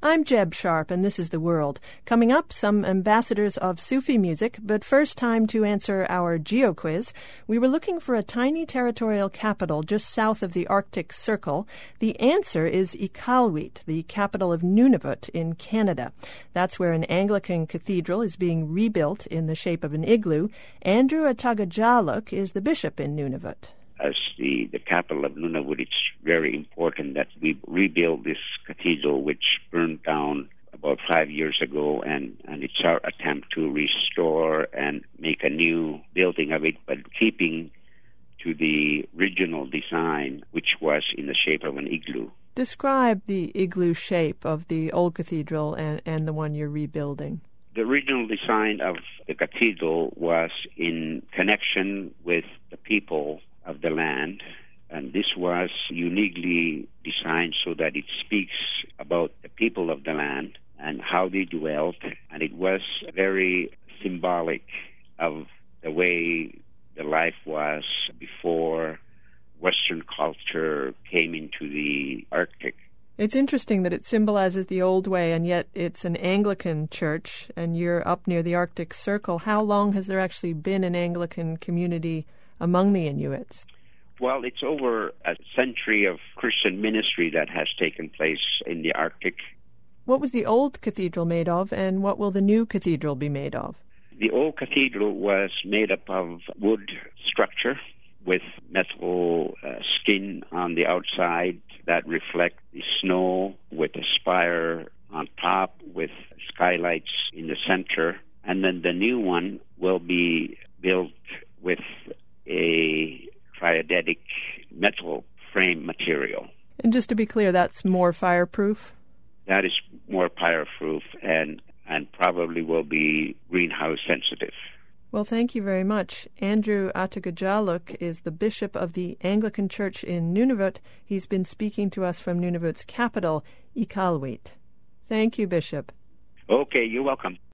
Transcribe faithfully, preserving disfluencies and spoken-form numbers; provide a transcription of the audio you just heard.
I'm Jeb Sharp, and this is The World. Coming up, some ambassadors of Sufi music, but first time to answer our geo-quiz. We were looking for a tiny territorial capital just south of the Arctic Circle. The answer is Iqaluit, the capital of Nunavut in Canada. That's where an Anglican cathedral is being rebuilt in the shape of an igloo. Andrew Atagajaluk is the bishop in Nunavut. As the, the capital of Nunavut, it's very important that we rebuild this cathedral, which burned down about five years ago, and, and it's our attempt to restore and make a new building of it, but keeping to the original design, which was in the shape of an igloo. Describe the igloo shape of the old cathedral and, and the one you're rebuilding. The original design of the cathedral was in connection with the people of the land, and this was uniquely designed so that it speaks about the people of the land and how they dwelt, and it was very symbolic of the way the life was before Western culture came into the Arctic. It's interesting that it symbolizes the old way, and yet it's an Anglican church, and you're up near the Arctic Circle. How long has there actually been an Anglican community among the Inuits? Well, it's over a century of Christian ministry that has taken place in the Arctic. What was the old cathedral made of, and what will the new cathedral be made of? The old cathedral was made up of wood structure with metal uh, skin on the outside that reflect the snow, with a spire on top with skylights in the center. And then the new one will be built with a triadetic metal frame material. And just to be clear, that's more fireproof? That is more fireproof and, and probably will be greenhouse sensitive. Well, thank you very much. Andrew Atagajaluk is the bishop of the Anglican Church in Nunavut. He's been speaking to us from Nunavut's capital, Iqaluit. Thank you, Bishop. Okay, you're welcome.